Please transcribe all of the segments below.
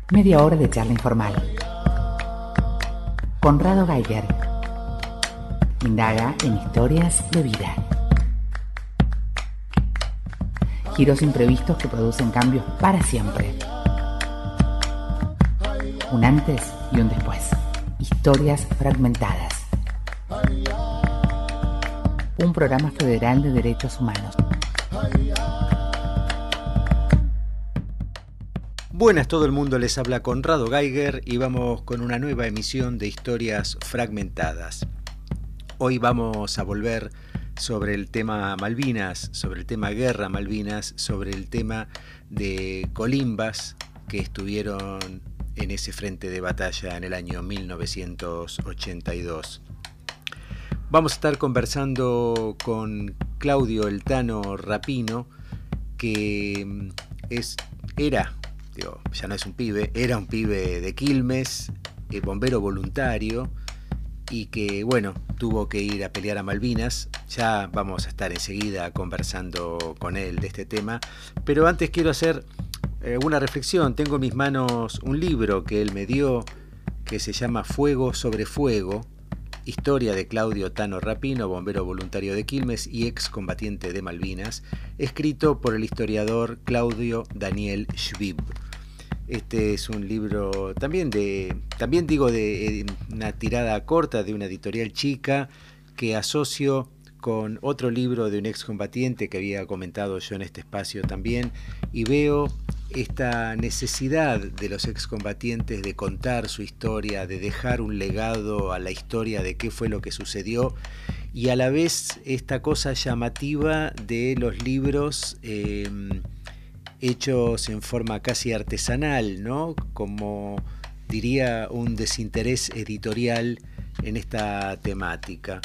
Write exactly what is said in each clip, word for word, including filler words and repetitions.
Media hora de charla informal. Conrado Geiger indaga en historias de vida. Giros imprevistos que producen cambios para siempre. Un antes y un después. Historias fragmentadas. Un programa federal de derechos humanos. Buenas, todo el mundo, les habla Conrado Geiger y vamos con una nueva emisión de Historias Fragmentadas. Hoy vamos a volver sobre el tema Malvinas, sobre el tema Guerra Malvinas, sobre el tema de colimbas que estuvieron en ese frente de batalla en el año mil novecientos ochenta y dos. Vamos a estar conversando con Claudio El Tano Rapino, que es, era... Digo, ya no es un pibe, era un pibe de Quilmes, eh, bombero voluntario, y que, bueno, tuvo que ir a pelear a Malvinas. Ya vamos a estar enseguida conversando con él de este tema, pero antes quiero hacer eh, una reflexión. Tengo en mis manos un libro que él me dio, que se llama Fuego sobre Fuego, historia de Claudio Tano Rapino, bombero voluntario de Quilmes y excombatiente de Malvinas, escrito por el historiador Claudio Daniel Schwib. Este es un libro también de, también digo de una tirada corta de una editorial chica que asocio con otro libro de un excombatiente que había comentado yo en este espacio también, y veo esta necesidad de los excombatientes de contar su historia, de dejar un legado a la historia de qué fue lo que sucedió, y a la vez esta cosa llamativa de los libros eh, hechos en forma casi artesanal, ¿no? Como diría un desinterés editorial en esta temática.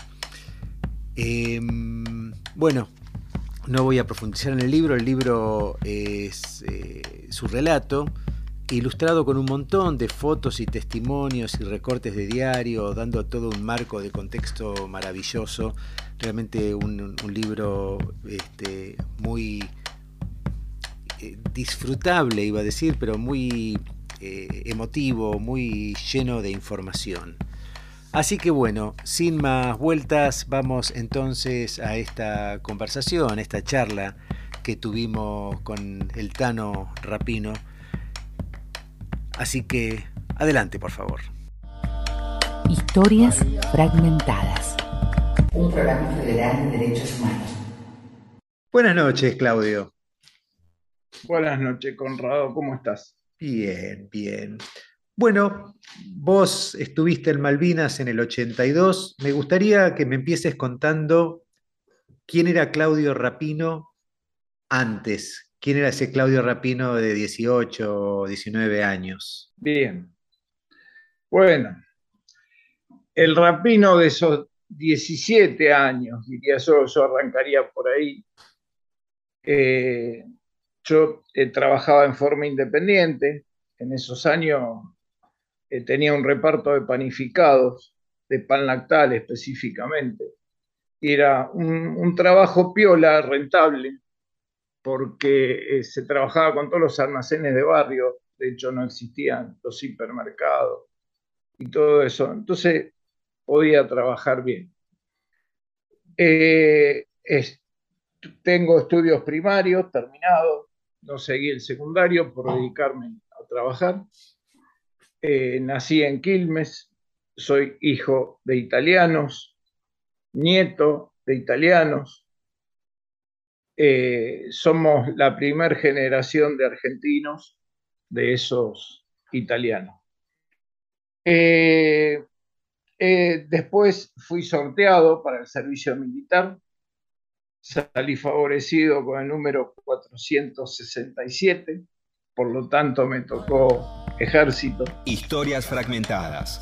Eh, bueno, no voy a profundizar en el libro. El libro es eh, su relato, ilustrado con un montón de fotos y testimonios y recortes de diario, dando todo un marco de contexto maravilloso. Realmente un, un libro este, muy eh, disfrutable, iba a decir, pero muy eh, emotivo, muy lleno de información. Así que bueno, sin más vueltas, vamos entonces a esta conversación, esta charla que tuvimos con el Tano Rapino. Así que adelante, por favor. Historias fragmentadas. Un programa federal de derechos humanos. Buenas noches, Claudio. Buenas noches, Conrado, ¿cómo estás? Bien, bien. Bueno, vos estuviste en Malvinas en el ochenta y dos. Me gustaría que me empieces contando quién era Claudio Rapino antes. ¿Quién era ese Claudio Rapino de dieciocho o diecinueve años? Bien. Bueno, el Rapino de esos diecisiete años, diría yo, yo arrancaría por ahí. Eh, yo eh, trabajaba en forma independiente. En esos años eh, tenía un reparto de panificados, de pan lactal específicamente. Y era un, un trabajo piola, rentable, porque eh, se trabajaba con todos los almacenes de barrio. De hecho, no existían los hipermercados y todo eso. Entonces, podía trabajar bien. Eh, es, tengo estudios primarios terminados, no seguí el secundario por dedicarme a trabajar. Eh, nací en Quilmes, soy hijo de italianos, nieto de italianos. Eh, somos la primera generación de argentinos de esos italianos. Eh, eh, después fui sorteado para el servicio militar, salí favorecido con el número cuatrocientos sesenta y siete, por lo tanto me tocó ejército. Historias fragmentadas.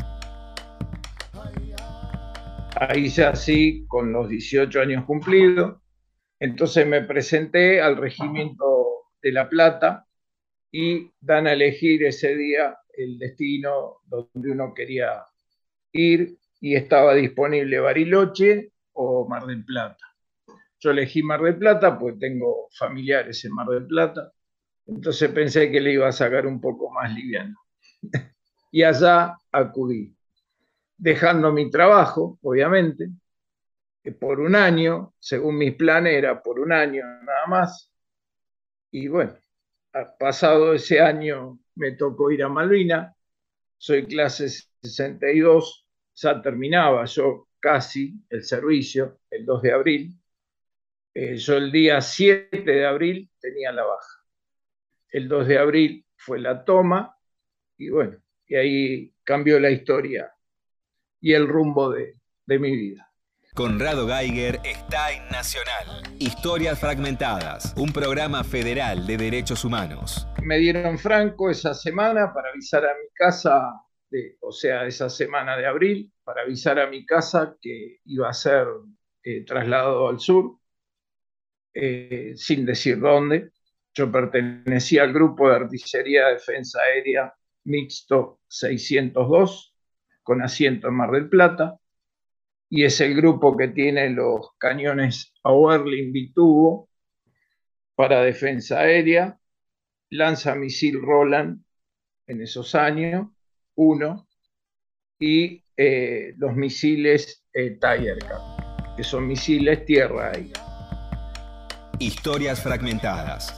Ahí ya sí, con los dieciocho años cumplidos. Entonces me presenté al Regimiento de La Plata y dan a elegir ese día el destino donde uno quería ir, y estaba disponible Bariloche o Mar del Plata. Yo elegí Mar del Plata porque tengo familiares en Mar del Plata, entonces pensé que le iba a sacar un poco más liviano. y allá acudí, dejando mi trabajo, obviamente, por un año, según mis planes era por un año nada más, y bueno, pasado ese año me tocó ir a Malvinas, soy clase sesenta y dos, ya terminaba yo casi el servicio, el dos de abril, eh, yo el día siete de abril tenía la baja, el dos de abril fue la toma, y bueno, y ahí cambió la historia y el rumbo de, de mi vida. Conrado Geiger está en Nacional. Historias Fragmentadas, un programa federal de derechos humanos. Me dieron franco esa semana para avisar a mi casa, de, o sea, esa semana de abril, para avisar a mi casa que iba a ser eh, trasladado al sur, eh, sin decir dónde. Yo pertenecía al grupo de artillería de defensa aérea mixto seiscientos dos, con asiento en Mar del Plata, y es el grupo que tiene los cañones Auerling bitubo para defensa aérea, lanzamisil Roland en esos años, uno, y eh, los misiles eh, Tiger, que son misiles tierra-aire. Historias Fragmentadas.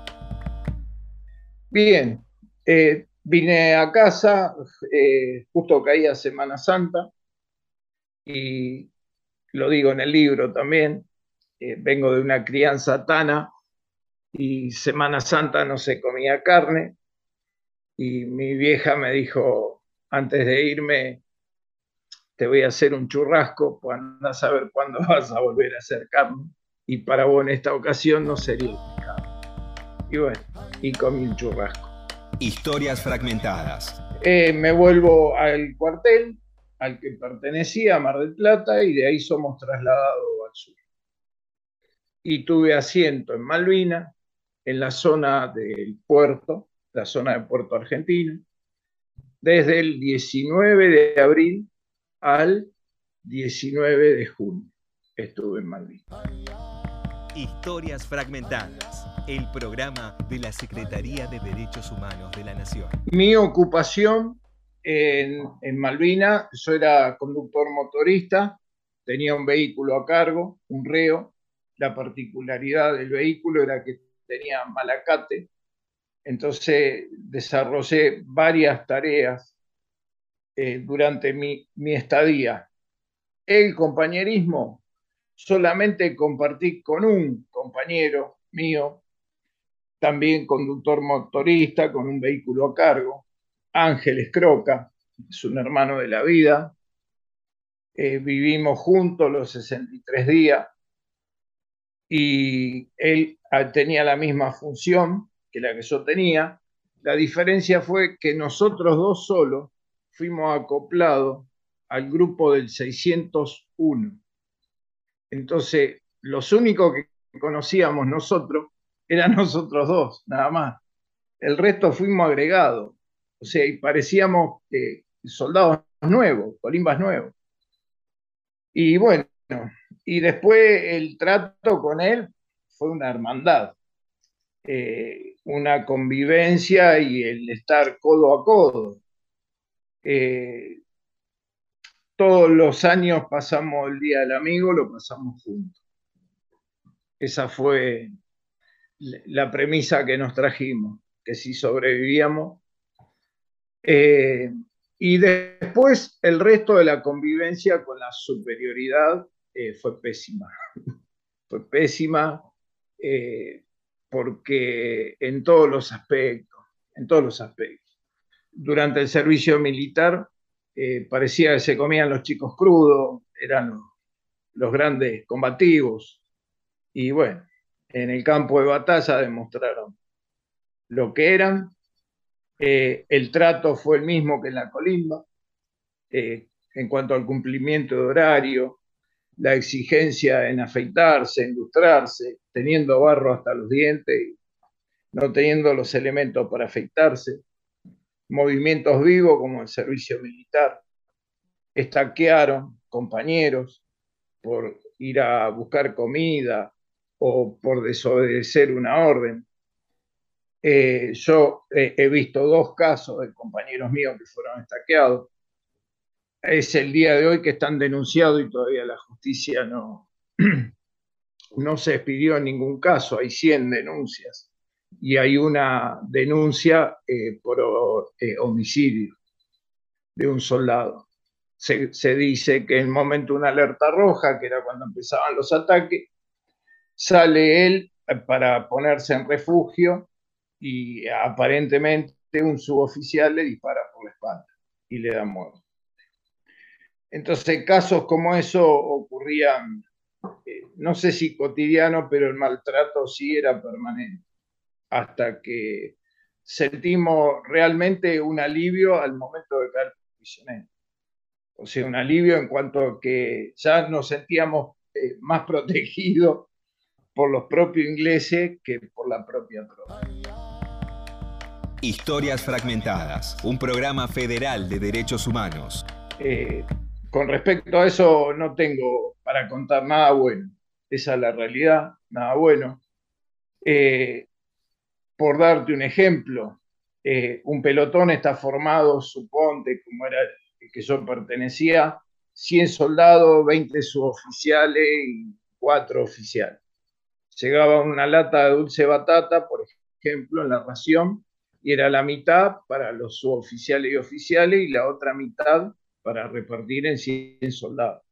Bien, eh, vine a casa, eh, justo caía Semana Santa, y lo digo en el libro también, eh, vengo de una crianza tana, y Semana Santa no se comía carne, y mi vieja me dijo, antes de irme, te voy a hacer un churrasco, pues andás a ver cuándo vas a volver a hacer carne, y para vos en esta ocasión no sería el pecado. Y bueno, y comí un churrasco. Historias Fragmentadas. Eh, me vuelvo al cuartel, al que pertenecía, a Mar del Plata, y de ahí somos trasladados al sur. Y tuve asiento en Malvinas, en la zona del puerto, la zona de Puerto Argentino, desde el diecinueve de abril al diecinueve de junio estuve en Malvinas. Historias Fragmentadas, el programa de la Secretaría de Derechos Humanos de la Nación. Mi ocupación en, en Malvinas, yo era conductor motorista, tenía un vehículo a cargo, un reo. La particularidad del vehículo era que tenía malacate, entonces desarrollé varias tareas eh, durante mi, mi estadía. El compañerismo solamente compartí con un compañero mío, también conductor motorista con un vehículo a cargo, Ángel Escroca, es un hermano de la vida. Eh, vivimos juntos los sesenta y tres días y él tenía la misma función que la que yo tenía. La diferencia fue que nosotros dos solos fuimos acoplados al grupo del seiscientos uno. Entonces, los únicos que conocíamos nosotros eran nosotros dos, nada más. El resto fuimos agregados. O sea, y parecíamos eh, soldados nuevos, colimbas nuevos. Y bueno, y después el trato con él fue una hermandad, eh, una convivencia y el estar codo a codo. Eh, todos los años pasamos el Día del Amigo, lo pasamos juntos. Esa fue la premisa que nos trajimos, que si sobrevivíamos. Eh, y después el resto de la convivencia con la superioridad eh, fue pésima. Fue pésima eh, porque en todos los aspectos, en todos los aspectos. Durante el servicio militar eh, parecía que se comían los chicos crudos, eran los, los grandes combativos. Y bueno, en el campo de batalla demostraron lo que eran. Eh, el trato fue el mismo que en la colimba, eh, en cuanto al cumplimiento de horario, la exigencia en afeitarse, en lustrarse, teniendo barro hasta los dientes y no teniendo los elementos para afeitarse, movimientos vivos como el servicio militar. Estaquearon compañeros por ir a buscar comida o por desobedecer una orden. Eh, yo eh, he visto dos casos de compañeros míos que fueron estaqueados. Es el día de hoy que están denunciados y todavía la justicia no, no se expidió en ningún caso. Hay cien denuncias y hay una denuncia eh, por eh, homicidio de un soldado. Se, se dice que en el momento de una alerta roja, que era cuando empezaban los ataques, sale él para ponerse en refugio y aparentemente un suboficial le dispara por la espalda y le da muerte. Entonces, casos como eso ocurrían, eh, no sé si cotidiano, pero el maltrato sí era permanente, hasta que sentimos realmente un alivio al momento de caer prisionero. O sea, un alivio en cuanto a que ya nos sentíamos eh, más protegidos por los propios ingleses que por la propia tropa. Historias Fragmentadas, un programa federal de derechos humanos. Eh, con respecto a eso no tengo para contar nada bueno. Esa es la realidad, nada bueno. Eh, por darte un ejemplo, eh, un pelotón está formado, suponte, como era el que yo pertenecía, cien soldados, veinte suboficiales y cuatro oficiales. Llegaba una lata de dulce batata, por ejemplo, en la ración, y era la mitad para los suboficiales y oficiales y la otra mitad para repartir en cien soldados.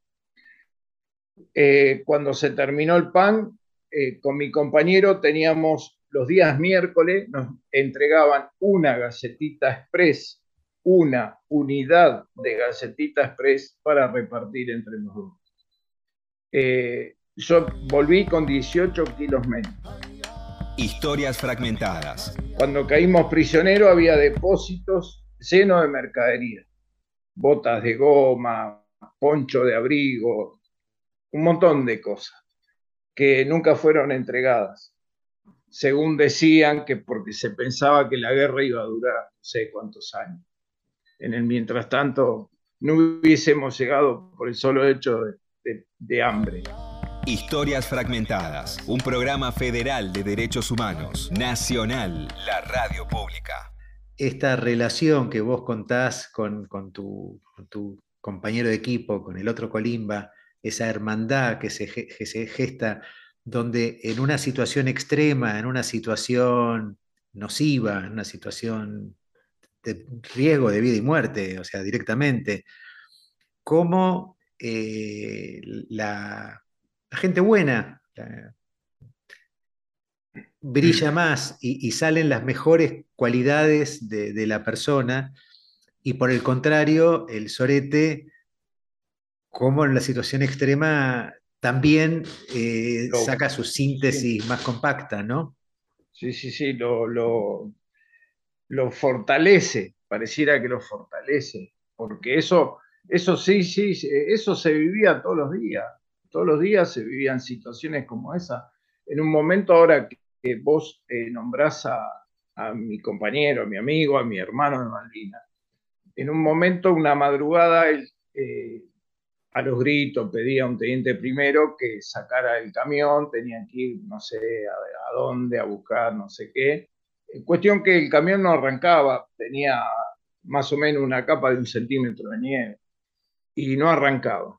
Eh, cuando se terminó el pan, eh, con mi compañero teníamos los días miércoles, nos entregaban una galletita express, una unidad de galletita express para repartir entre los dos. Eh, yo volví con dieciocho kilos menos. Historias Fragmentadas. Cuando caímos prisioneros había depósitos llenos de mercadería, botas de goma, poncho de abrigo, un montón de cosas que nunca fueron entregadas, según decían que porque se pensaba que la guerra iba a durar no sé cuántos años. En el mientras tanto no hubiésemos llegado por el solo hecho de, de, de hambre. Historias Fragmentadas, un programa federal de derechos humanos, nacional, la radio pública. Esta relación que vos contás con, con, tu, con tu compañero de equipo, con el otro Colimba, esa hermandad que se, que se gesta, donde en una situación extrema, en una situación nociva, en una situación de riesgo de vida y muerte, o sea, directamente, cómo eh, la, la gente buena la, brilla más y, y salen las mejores cualidades de, de la persona, y por el contrario, el sorete, como en la situación extrema, también eh, Lo, saca su síntesis sí, más compacta, ¿no? Sí, sí, sí, lo, lo, lo fortalece, pareciera que lo fortalece, porque eso, eso sí, sí, eso se vivía todos los días, todos los días se vivían situaciones como esa. En un momento ahora que, que vos eh, nombrás a, a mi compañero, a mi amigo, a mi hermano de Malvinas, en un momento, una madrugada, él, eh, a los gritos pedía a un teniente primero que sacara el camión, tenían que ir, no sé a, a dónde, a buscar no sé qué. Cuestión que el camión no arrancaba, tenía más o menos una capa de un centímetro de nieve y no arrancaba.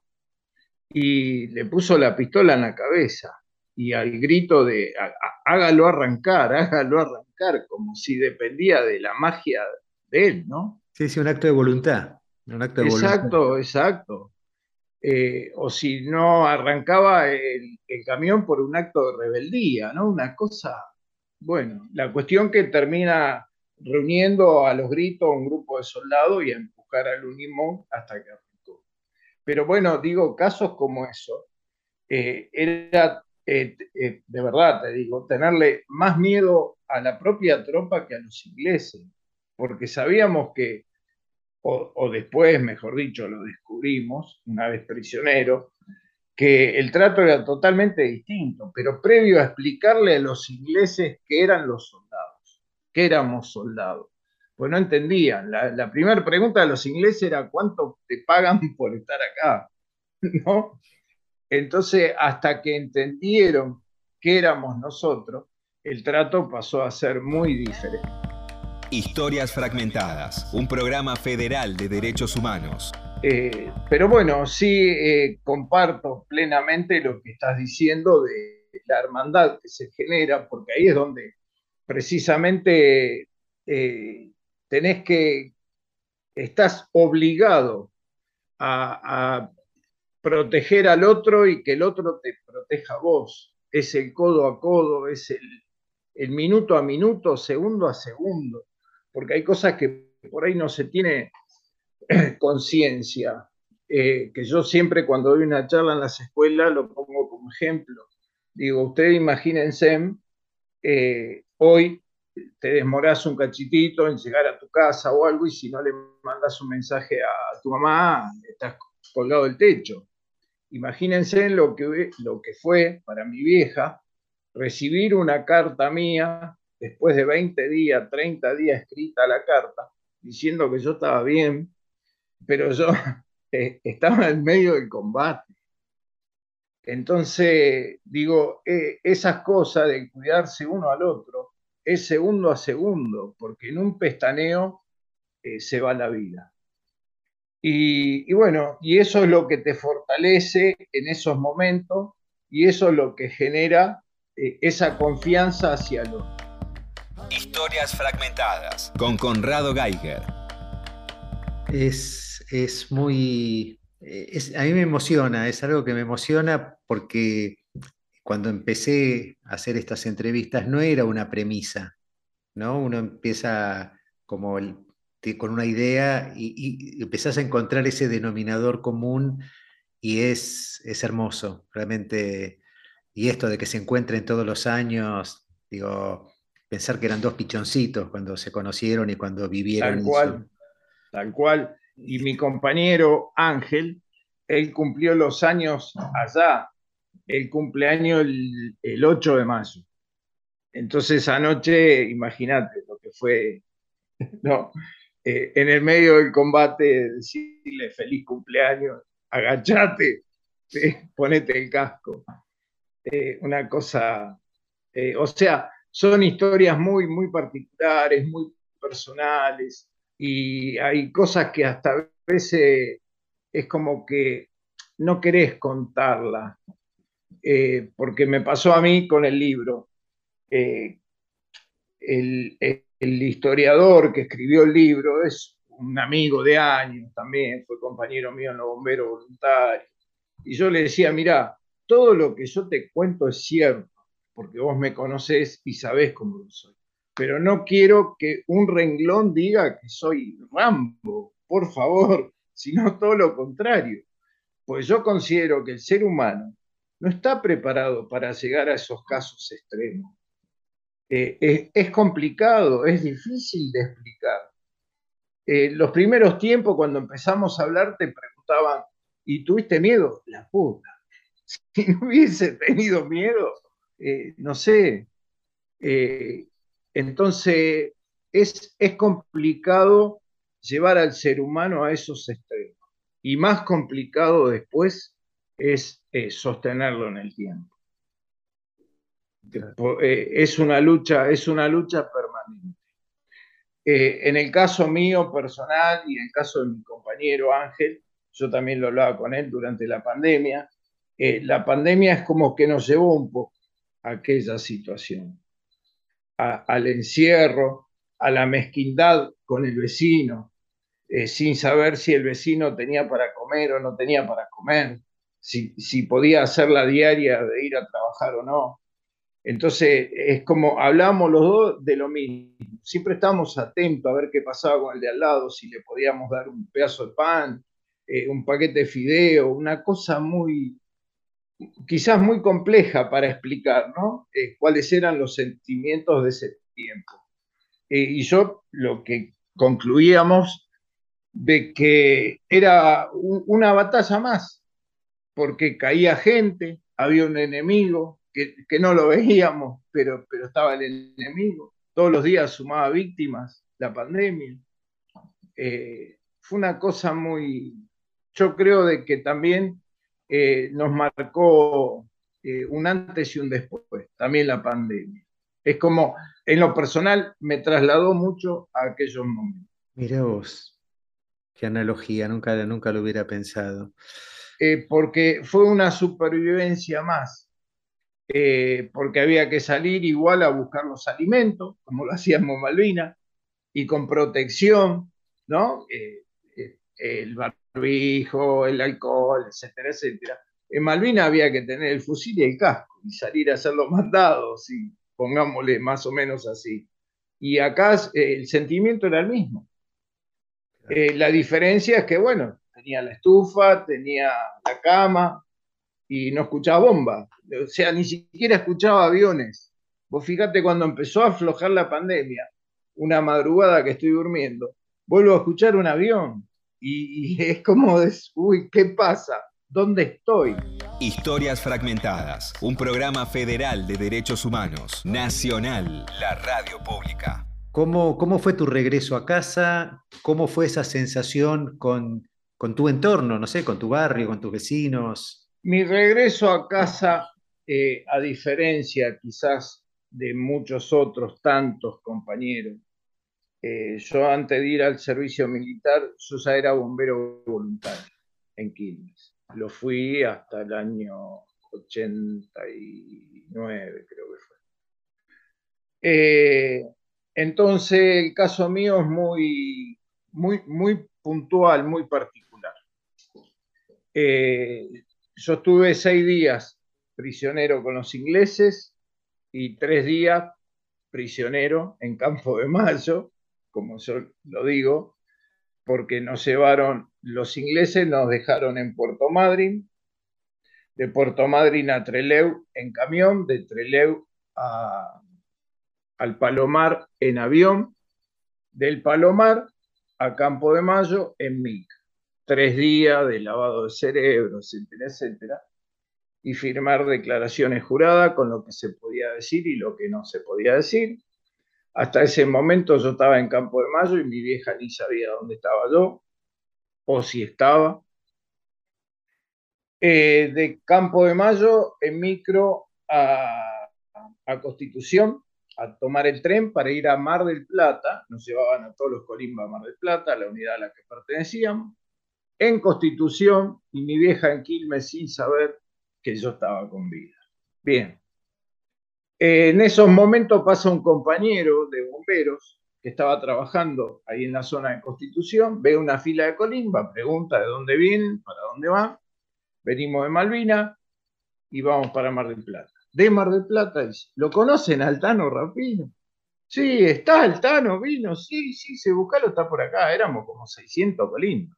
Y le puso la pistola en la cabeza y al grito de hágalo arrancar, hágalo arrancar, como si dependía de la magia de él, ¿no? Sí, sí, un acto de voluntad. Un acto de Exacto, voluntad. exacto. Eh, o si no arrancaba el, el camión por un acto de rebeldía, ¿no? Una cosa, bueno, la cuestión que termina reuniendo a los gritos a un grupo de soldados y a empujar al Unimog hasta que arrancó. Pero bueno, digo, casos como eso, eh, era, eh, eh, de verdad te digo, tenerle más miedo a la propia tropa que a los ingleses, porque sabíamos que O, o después, mejor dicho, lo descubrimos, una vez prisionero, que el trato era totalmente distinto, pero previo a explicarle a los ingleses qué eran los soldados, qué éramos soldados, pues no entendían. La, la primera pregunta de los ingleses era ¿cuánto te pagan por estar acá? ¿No? Entonces, hasta que entendieron qué éramos nosotros, el trato pasó a ser muy diferente. Historias Fragmentadas, un programa federal de derechos humanos. Eh, pero bueno, sí eh, comparto plenamente lo que estás diciendo de la hermandad que se genera, porque ahí es donde precisamente eh, tenés que, estás obligado a, a proteger al otro y que el otro te proteja a vos. Es el codo a codo, es el, el minuto a minuto, segundo a segundo, porque hay cosas que por ahí no se tiene conciencia, eh, que yo siempre cuando doy una charla en las escuelas lo pongo como ejemplo. Digo, ustedes imagínense, eh, hoy te demorás un cachitito en llegar a tu casa o algo y si no le mandas un mensaje a tu mamá, estás colgado del techo. Imagínense lo que, lo que fue para mi vieja recibir una carta mía después de veinte días, treinta días escrita la carta, diciendo que yo estaba bien, pero yo eh, estaba en medio del combate. Entonces, digo, eh, esas cosas de cuidarse uno al otro es segundo a segundo, porque en un pestaneo eh, se va la vida. Y, y bueno, y eso es lo que te fortalece en esos momentos y eso es lo que genera eh, esa confianza hacia el otro. Historias Fragmentadas con Conrado Geiger. Es, es muy... Es, a mí me emociona, es algo que me emociona porque cuando empecé a hacer estas entrevistas no era una premisa, ¿no? Uno empieza como el, con una idea y, y empezás a encontrar ese denominador común y es, es hermoso, realmente. Y esto de que se encuentren todos los años, digo, pensar que eran dos pichoncitos cuando se conocieron y cuando vivieron Tal eso. cual, tal cual. Y mi compañero Ángel, él cumplió los años allá, el cumpleaños el, el ocho de mayo. Entonces anoche, imagínate lo que fue, ¿no? Eh, en el medio del combate, decirle feliz cumpleaños, agachate, eh, ponete el casco. Eh, una cosa, eh, o sea, son historias muy, muy particulares, muy personales, y hay cosas que hasta a veces es como que no querés contarlas, eh, porque me pasó a mí con el libro. Eh, el, el historiador que escribió el libro es un amigo de años también, fue compañero mío en los bomberos voluntarios. Y yo le decía, mira, todo lo que yo te cuento es cierto, porque vos me conocés y sabés cómo soy. Pero no quiero que un renglón diga que soy Rambo, por favor, sino todo lo contrario. Pues yo considero que el ser humano no está preparado para llegar a esos casos extremos. Eh, es, es, complicado, es difícil de explicar. Eh, los primeros tiempos, cuando empezamos a hablar, te preguntaban, ¿y tuviste miedo? La puta. Si no hubiese tenido miedo, eh, no sé. Eh, entonces, es, es complicado llevar al ser humano a esos extremos. Y más complicado después es eh, sostenerlo en el tiempo. Eh, es una lucha, es una lucha permanente. Eh, en el caso mío personal y en el caso de mi compañero Ángel, yo también lo hablaba con él durante la pandemia, eh, la pandemia es como que nos llevó un poco a aquella situación, a, al encierro, a la mezquindad con el vecino, eh, sin saber si el vecino tenía para comer o no tenía para comer, si, si podía hacer la diaria de ir a trabajar o no. Entonces, es como hablamos los dos de lo mismo. Siempre estamos atentos a ver qué pasaba con el de al lado, si le podíamos dar un pedazo de pan, eh, un paquete de fideo, una cosa muy, quizás muy compleja para explicar, ¿no? Eh, cuáles eran los sentimientos de ese tiempo. Eh, y yo lo que concluíamos de que era un, una batalla más, porque caía gente, había un enemigo, que, que no lo veíamos, pero, pero estaba el enemigo. Todos los días sumaba víctimas, la pandemia. Eh, fue una cosa muy, yo creo de que también eh, nos marcó eh, un antes y un después, también la pandemia. Es como, en lo personal, me trasladó mucho a aquellos momentos. Mirá vos, qué analogía, nunca, nunca lo hubiera pensado. Eh, porque fue una supervivencia más, eh, porque había que salir igual a buscar los alimentos, como lo hacíamos en Malvinas, y con protección, ¿no? Eh, eh, el barbijo, el alcohol, etcétera, etcétera. En Malvinas había que tener el fusil y el casco y salir a hacer los mandados, y pongámosle más o menos así. Y acá eh, el sentimiento era el mismo. Eh, la diferencia es que, bueno, tenía la estufa, tenía la cama y no escuchaba bombas. O sea, ni siquiera escuchaba aviones. Vos fíjate cuando empezó a aflojar la pandemia, una madrugada que estoy durmiendo, vuelvo a escuchar un avión y, y es como, de, uy, ¿qué pasa? ¿Dónde estoy? Historias Fragmentadas, un programa federal de derechos humanos, nacional, la radio pública. ¿Cómo, cómo fue tu regreso a casa? ¿Cómo fue esa sensación con, con tu entorno, no sé, con tu barrio, con tus vecinos? Mi regreso a casa, eh, a diferencia quizás de muchos otros tantos compañeros, eh, yo antes de ir al servicio militar, yo ya era bombero voluntario en Quilmes. Lo fui hasta el año ochenta y nueve, creo que fue. Eh, entonces, el caso mío es muy, muy, muy puntual, muy particular. Eh, yo estuve seis días prisionero con los ingleses y tres días prisionero en Campo de Mayo, como yo lo digo, porque nos llevaron, los ingleses nos dejaron en Puerto Madryn, de Puerto Madryn a Trelew en camión, de Trelew a, al Palomar en avión, del Palomar a Campo de Mayo en M I C. Tres días de lavado de cerebro, etcétera, etcétera, y firmar declaraciones juradas con lo que se podía decir y lo que no se podía decir. Hasta ese momento yo estaba en Campo de Mayo y mi vieja ni sabía dónde estaba yo, o si estaba. Eh, de Campo de Mayo en micro a, a Constitución, a tomar el tren para ir a Mar del Plata. Nos llevaban a todos los colimbas a Mar del Plata, la unidad a la que pertenecíamos. En Constitución, y mi vieja en Quilmes sin saber que yo estaba con vida. Bien. Eh, en esos momentos pasa un compañero de bomberos que estaba trabajando ahí en la zona de Constitución, ve una fila de colimba, pregunta de dónde vienen, para dónde van. Venimos de Malvinas y vamos para Mar del Plata. De Mar del Plata dice, ¿lo conocen Altano Rapino? Sí, está Altano, vino, sí, sí, se buscalo, está por acá, éramos como seiscientos colimbas.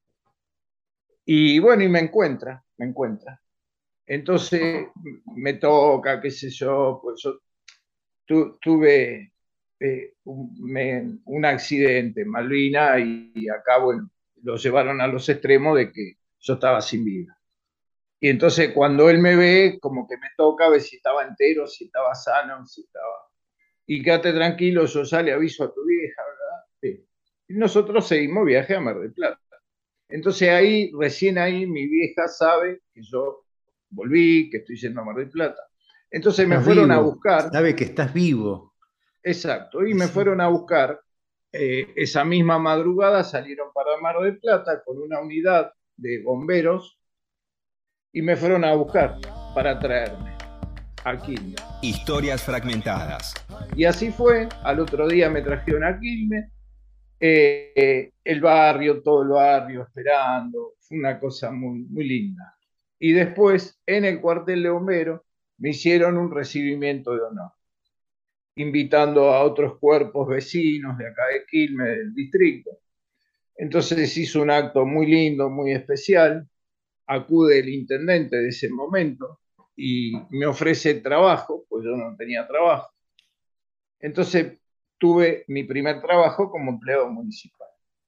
Y bueno, y me encuentra, me encuentra. Entonces me toca, qué sé yo, pues yo tu, tuve eh, un, me, un, accidente en Malvinas y, y acá, bueno, lo llevaron a los extremos de que yo estaba sin vida. Y entonces cuando él me ve, como que me toca a ver si estaba entero, si estaba sano, si estaba... Y quédate tranquilo, yo ya le aviso a tu vieja, ¿verdad? Sí. Y nosotros seguimos viaje a Mar del Plata. Entonces ahí, recién ahí, mi vieja sabe que yo volví, que estoy yendo a Mar del Plata. Entonces me fueron vivo, a buscar. Sabe que estás vivo. Exacto, y me fueron a buscar. Eh, esa misma madrugada salieron para Mar del Plata con una unidad de bomberos y me fueron a buscar para traerme a Quilmes. Historias Fragmentadas. Y así fue, al otro día me trajeron a Quilmes, eh, el barrio, todo el barrio esperando, fue una cosa muy, muy linda. Y después, en el cuartel de bomberos, me hicieron un recibimiento de honor, invitando a otros cuerpos vecinos de acá de Quilmes, del distrito. Entonces hizo un acto muy lindo, muy especial, acude el intendente de ese momento y me ofrece trabajo, pues yo no tenía trabajo. Entonces tuve mi primer trabajo como empleado municipal.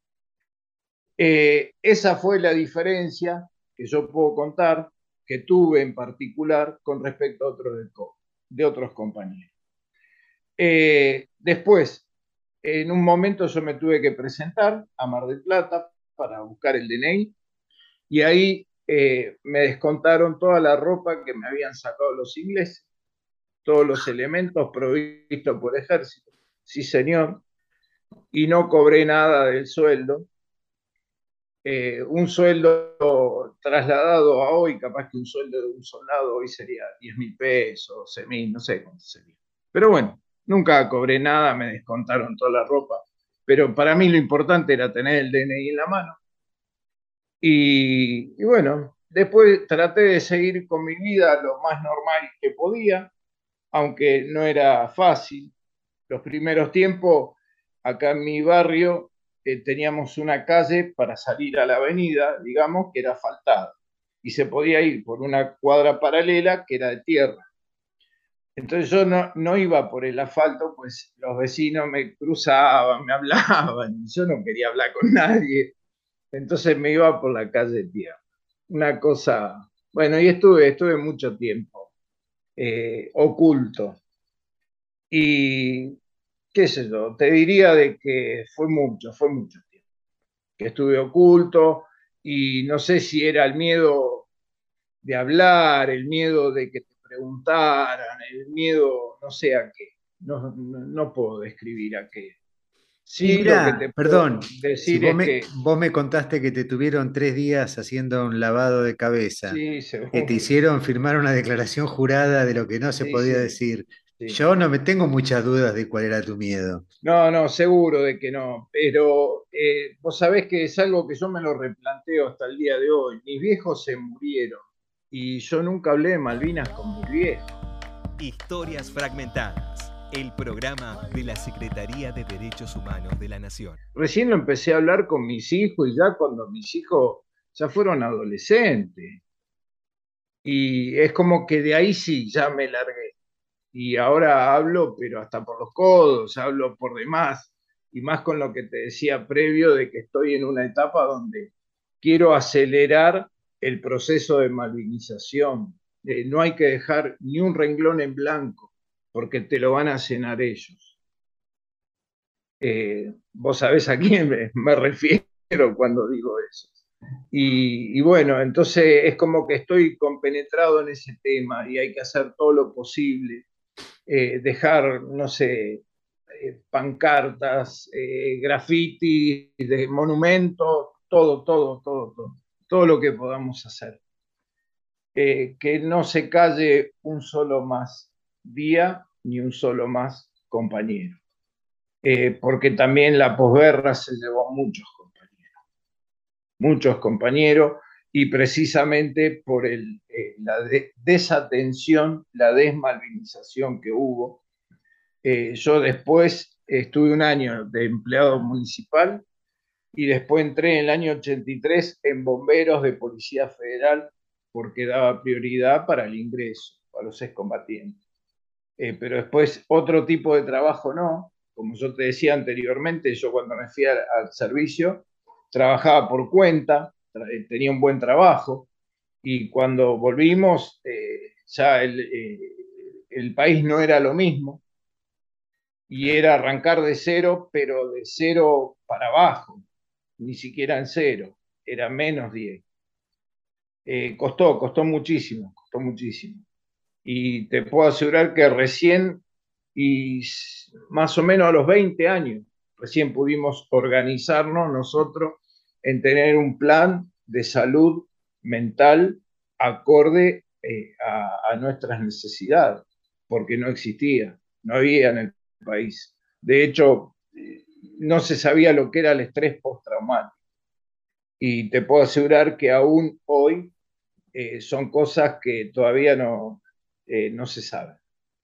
Eh, esa fue la diferencia que yo puedo contar, que tuve en particular con respecto a otros de, de otros compañeros. Eh, después, en un momento yo me tuve que presentar a Mar del Plata para buscar el D N I y ahí eh, me descontaron toda la ropa que me habían sacado los ingleses todos los elementos provistos por ejército. Sí, señor. Y no cobré nada del sueldo. Eh, un sueldo trasladado a hoy, capaz que un sueldo de un soldado hoy sería diez mil pesos, doce mil, no sé cuánto sería. Pero bueno, nunca cobré nada, me descontaron toda la ropa. Pero para mí lo importante era tener el D N I en la mano. Y, y bueno, después traté de seguir con mi vida lo más normal que podía, aunque no era fácil. Los primeros tiempos, acá en mi barrio, eh, teníamos una calle para salir a la avenida, digamos, que era asfaltada. Y se podía ir por una cuadra paralela que era de tierra. Entonces yo no, no iba por el asfalto, pues los vecinos me cruzaban, me hablaban, y yo no quería hablar con nadie. Entonces me iba por la calle de tierra. Una cosa, bueno, y estuve, estuve mucho tiempo eh, oculto. Y qué sé yo, te diría de que fue mucho, fue mucho tiempo que estuve oculto, y no sé si era el miedo de hablar, el miedo de que te preguntaran, el miedo, no sé a qué, no, no, no puedo describir a qué. Sí, mirá, lo que te perdón, puedo decir si vos es me, que vos me contaste que te tuvieron tres días haciendo un lavado de cabeza, sí, que seguro. te hicieron firmar una declaración jurada de lo que no se Sí, podía sí, decir. sí. Yo no me tengo muchas dudas de cuál era tu miedo. No, no, seguro de que no, pero eh, vos sabés que es algo que yo me lo replanteo hasta el día de hoy. Mis viejos se murieron y yo nunca hablé de Malvinas con mis viejos. Historias Fragmentadas, el programa de la Secretaría de Derechos Humanos de la Nación. Recién lo empecé a hablar con mis hijos, y ya cuando mis hijos ya fueron adolescentes. Y es como que de ahí sí, ya me largué. Y ahora hablo, pero hasta por los codos, hablo por demás, y más con lo que te decía previo de que estoy en una etapa donde quiero acelerar el proceso de malvinización. Eh, no hay que dejar ni un renglón en blanco, porque te lo van a cenar ellos. Eh, vos sabés a quién me, me refiero cuando digo eso. Y, y bueno, entonces es como que estoy compenetrado en ese tema y hay que hacer todo lo posible. Eh, dejar, no sé, eh, pancartas, eh, grafitis, de monumentos, todo, todo, todo, todo, todo lo que podamos hacer. Eh, que no se calle un solo más día ni un solo más compañero. Eh, porque también la posguerra se llevó muchos compañeros, muchos compañeros, y precisamente por el, eh, la de, desatención, la desmalvinización que hubo. Eh, yo después estuve un año de empleado municipal y después entré en el año ochenta y tres en bomberos de Policía Federal porque daba prioridad para el ingreso, para los excombatientes. Eh, pero después otro tipo de trabajo no. Como yo te decía anteriormente, yo cuando me fui al, al servicio trabajaba por cuenta, tenía un buen trabajo, y cuando volvimos eh, ya el, eh, el país no era lo mismo, y era arrancar de cero, pero de cero para abajo, ni siquiera en cero, era menos diez. Eh, costó, costó muchísimo, costó muchísimo. Y te puedo asegurar que recién, y más o menos a los veinte años, recién pudimos organizarnos nosotros en tener un plan de salud mental acorde eh, a, a nuestras necesidades, porque no existía, no había en el país. De hecho, no se sabía lo que era el estrés postraumático. Y te puedo asegurar que aún hoy eh, son cosas que todavía no, eh, no se saben.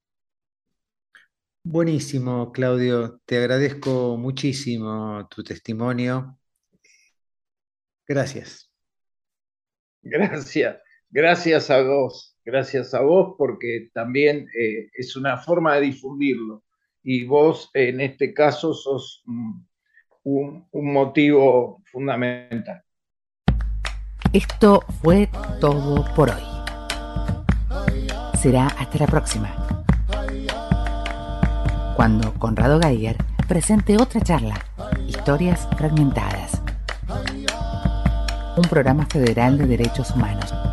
Buenísimo, Claudio. Te agradezco muchísimo tu testimonio. Gracias. Gracias, gracias a vos, gracias a vos, porque también eh, es una forma de difundirlo. Y vos, en este caso, sos un, un, un motivo fundamental. Esto fue todo por hoy. Será hasta la próxima, cuando Conrado Geiger presente otra charla, Historias Fragmentadas, un programa federal de derechos humanos.